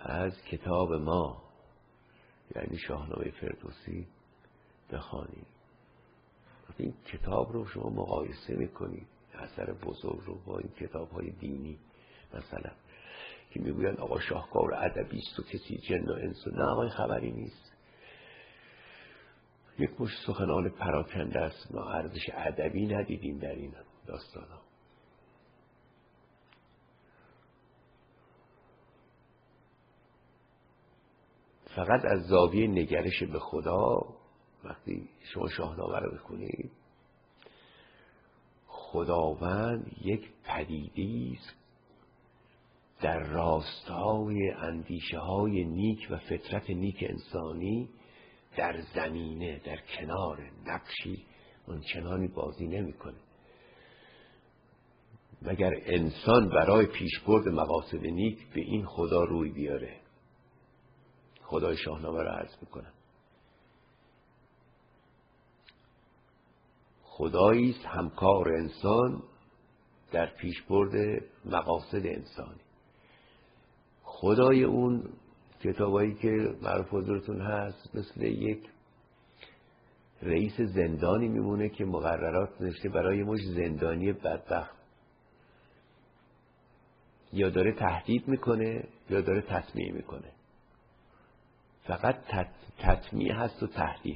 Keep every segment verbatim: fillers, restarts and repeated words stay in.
از کتاب ما یعنی شاهنامه فردوسی بخوانید. این کتاب رو شما مقایسه میکنید، اثر بزرگ رو، با این کتاب های دینی مثلا که میگویند آقا شاهکار ادبی است و کسی جن و انس، نه آقای خبری نیست. یک مش سخنان پراکنده است، ما ارزش ادبی ندیدیم در این داستان ها. فقط از زاویه نگرش به خدا وقتی شما شاهنامه رو بخونید، خداوند یک پدیده است در راستای اندیشه های نیک و فطرت نیک انسانی در زمینه، در کنار نقشی اون چنانی بازی نمیکنه مگر انسان برای پیشبرد مقاصد نیک به این خدا روی بیاره. خدای شاهنامه را عرض میکنم، خدایی است همکار انسان در پیشبرد مقاصد انسانی. خدای اون کتابایی که معروف حضورتون هست مثل یک رئیس زندانی میمونه که مقررات نوشته برای مش زندانی بدبخت، یا داره تهدید میکنه یا داره تطمیع میکنه. فقط تطمیع هست و تهدید.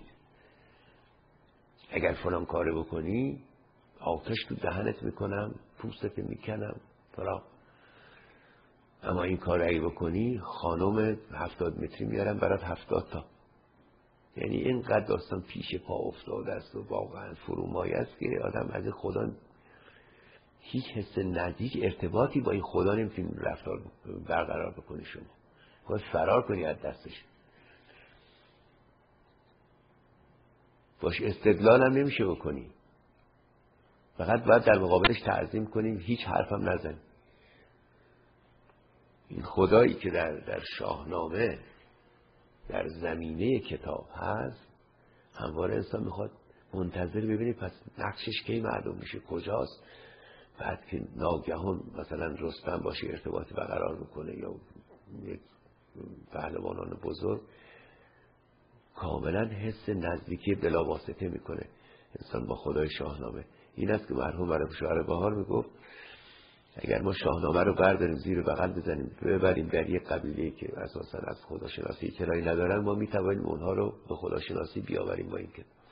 اگر فلان کارو بکنی آتش تو دهنت میکنم، پوستت میکنم فلان. اما این کار اگه بکنی خانم هفتاد متری میارم برات هفتاد تا. یعنی اینقدر داستان پیش پا افتاده است و واقعا فرومایه است که آدم از خدا هیچ حس نزدیک ارتباطی با این خدا نمیتونی رفتار برقرار بکنی. شما باید فرار کنی از دستش. باش استدلال هم نمیشه بکنی، فقط باید در مقابلش تعظیم کنیم، هیچ حرفم نزنیم. این خدایی که در در شاهنامه در زمینه کتاب هست، همواره انسان میخواد منتظر ببینه پس نقشش کی معلوم میشه، کجاست. بعد که ناگهان مثلا رستم باشه ارتباطی برقرار میکنه یا یک پهلوانان بزرگ، کاملا حس نزدیکی بلاواسطه میکنه انسان با خدای شاهنامه. این است که مرحوم مرحوم شاعر بهار میگفت اگر ما شاهنامه رو برداریم زیر بغل بزنیم ببریم در یک قبیله‌ای که اساسا از خداشناسی اطلاعی ندارن، ما میتوانیم اونها رو به خداشناسی بیاوریم با این کتاب.